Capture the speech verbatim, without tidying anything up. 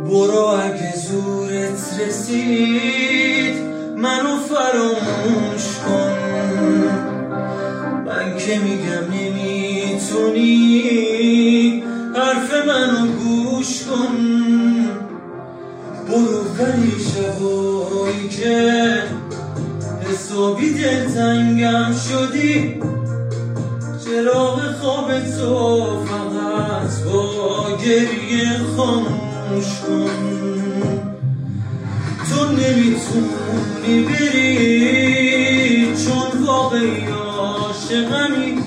برو اگه زورت رسید منو فراموش کن، من که میگم نمیتونی حرف منو گوش کن. برو ولی شبایی که حسابی دلتنگم شدی، چراغ خواب تو فقط با گریه خاموش کن. تو نمیتونی بری چون واقعی عاشقمی،